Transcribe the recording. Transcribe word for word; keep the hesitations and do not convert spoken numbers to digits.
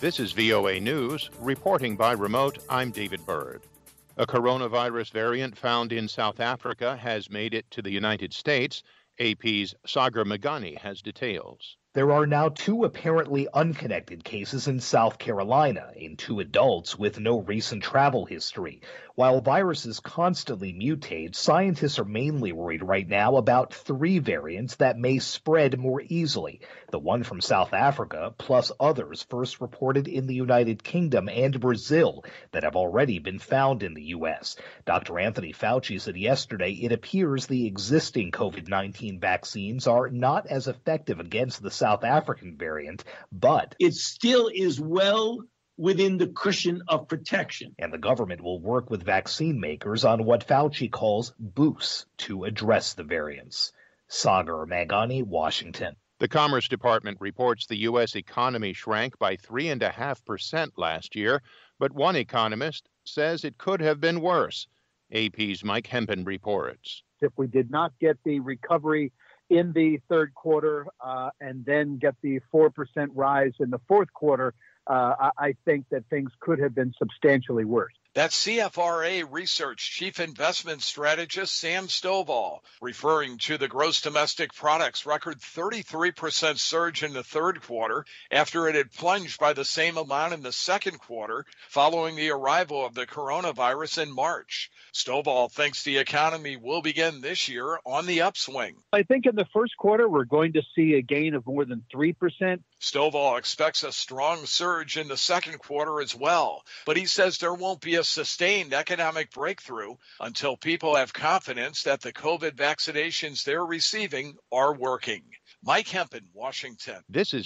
This is V O A News. Reporting by remote, I'm David Bird. A coronavirus variant found in South Africa has made it to the United States. A P's Sagar Meghani has details. There are now two apparently unconnected cases in South Carolina in two adults with no recent travel history. While viruses constantly mutate, scientists are mainly worried right now about three variants that may spread more easily. The one from South Africa, plus others first reported in the United Kingdom and Brazil that have already been found in the U S. Doctor Anthony Fauci said yesterday it appears the existing COVID nineteen vaccines are not as effective against the South African variant, but it still is well within the cushion of protection. And the government will work with vaccine makers on what Fauci calls boosts to address the variants. Sagar Meghani, Washington. The Commerce Department reports the U S economy shrank by three point five percent last year, but one economist says it could have been worse. A P's Mike Hempen reports. If we did not get the recovery in the third quarter uh, and then get the four percent rise in the fourth quarter, uh, I think that things could have been substantially worse. That's C F R A Research Chief Investment Strategist Sam Stovall, referring to the gross domestic product's record thirty-three percent surge in the third quarter after it had plunged by the same amount in the second quarter following the arrival of the coronavirus in March. Stovall thinks the economy will begin this year on the upswing. I think in the first quarter, we're going to see a gain of more than three percent. Stovall expects a strong surge in the second quarter as well, but he says there won't be a sustained economic breakthrough until people have confidence that the COVID vaccinations they're receiving are working. Mike Hempen, Washington. This is